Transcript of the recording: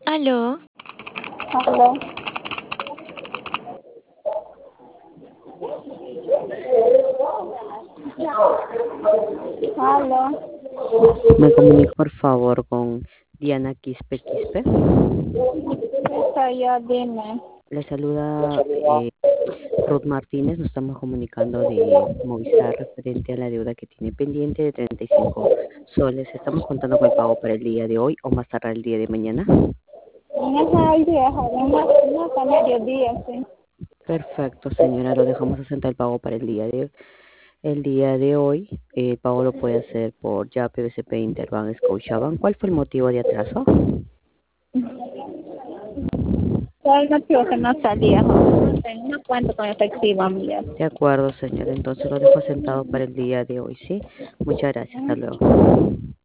Aló, Aló, aló, Me comunico por favor con Diana Quispe Quispe. está ya, dime. Le saluda Ruth Martínez. Nos estamos comunicando de Movistar referente a la deuda que tiene pendiente de 35 soles. Estamos contando con el pago para el día de hoy o más tarde el día de mañana. Ajá, el día, joven, no hasta mediodía, sí. Perfecto, señora. Lo dejamos asentar el pago para el día de hoy. El pago lo puede hacer por ya PBCP Interbank Scotiabank. ¿Cuál fue el motivo de atraso? ¿Cuál motivo que no salía, joven? No cuento con efectivo, amiga. De acuerdo, señora. Entonces lo dejo sentado para el día de hoy, ¿sí? Muchas gracias. Hasta luego.